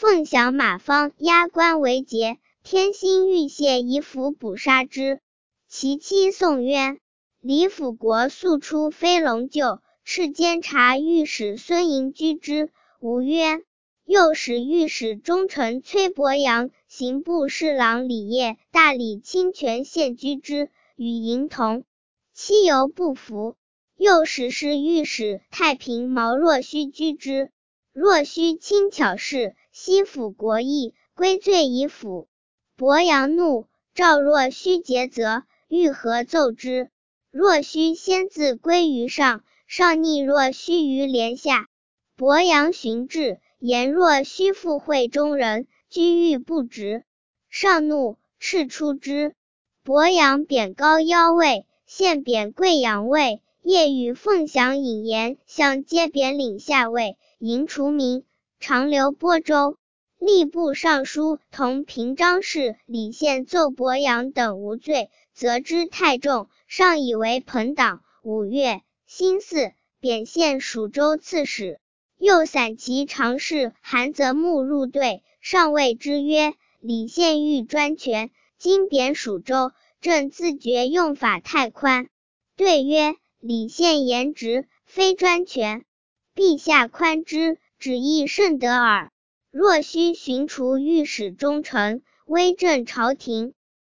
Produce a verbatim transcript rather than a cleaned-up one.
凤翔马方押官为节，天心欲泄以辅捕杀之。其妻宋渊，李辅国素出飞龙厩，敕监察御史孙营居之。吴曰：又使御史中丞崔伯阳、刑部侍郎李业、大理清泉县居之，与营同。妻犹不服，又使侍御史太平毛若虚居之。若虚轻巧事，悉辅国议，归罪以辅。伯阳怒，召若虚诘责，欲何奏之。若虚先自归于上，上逆若虚于帘下。伯阳寻至，言若虚附会中人，居欲不直。上怒，斥出之。伯阳贬高腰尉，现贬贵阳尉，夜与凤翔引言，向皆贬领下尉，营除名，长留播州。吏部尚书同平章事李宪奏伯阳等无罪，责之太重，上以为朋党。五月，辛巳，贬县蜀州刺史。又散骑常侍韩泽穆入队，上谓之曰：李宪欲专权，今贬蜀州，朕自觉用法太宽。对曰：李宪言直，非专权，陛下宽之，旨意甚得耳。若须寻除御史中丞，威震朝廷。